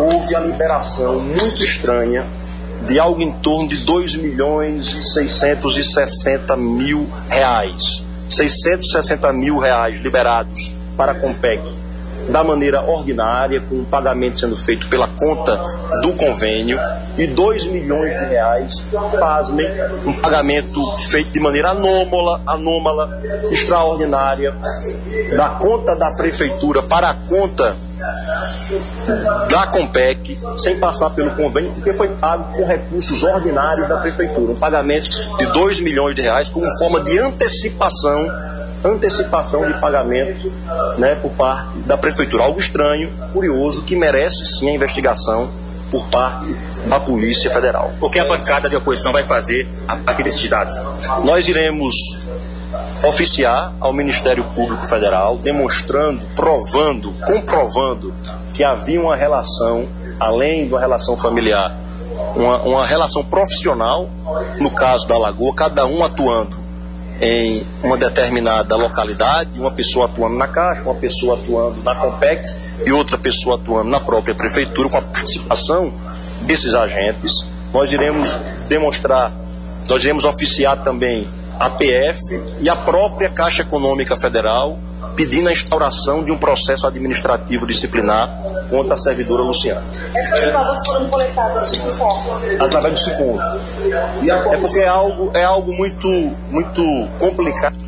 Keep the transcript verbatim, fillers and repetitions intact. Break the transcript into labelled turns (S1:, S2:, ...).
S1: houve a liberação muito estranha de algo em torno de dois milhões e seiscentos e sessenta mil reais. seiscentos e sessenta mil reais liberados para a Compec da maneira ordinária, com o pagamento sendo feito pela conta do convênio, e dois milhões de reais, pasmem, um pagamento feito de maneira anômala, anômala, extraordinária, da conta da prefeitura para a conta da Compec, sem passar pelo convênio, porque foi pago com recursos ordinários da prefeitura, um pagamento de dois milhões de reais como forma de antecipação antecipação de pagamento, né, por parte da prefeitura. Algo estranho, curioso, que merece sim a investigação por parte da Polícia Federal.
S2: O que a bancada de oposição vai fazer a partir desses dados?
S1: Nós iremos oficiar ao Ministério Público Federal, demonstrando, provando, comprovando que havia uma relação, além de uma relação familiar, uma, uma relação profissional, no caso da Lagoa, cada um atuando em uma determinada localidade, uma pessoa atuando na Caixa, uma pessoa atuando na Compec e outra pessoa atuando na própria prefeitura, com a participação desses agentes. Nós iremos demonstrar, nós iremos oficiar também a P F e a própria Caixa Econômica Federal, pedindo a instauração de um processo administrativo disciplinar contra a servidora Luciana.
S3: Essas provas foram coletadas de que forma?
S1: Através do SICOM. É porque é algo, é algo muito, muito complicado.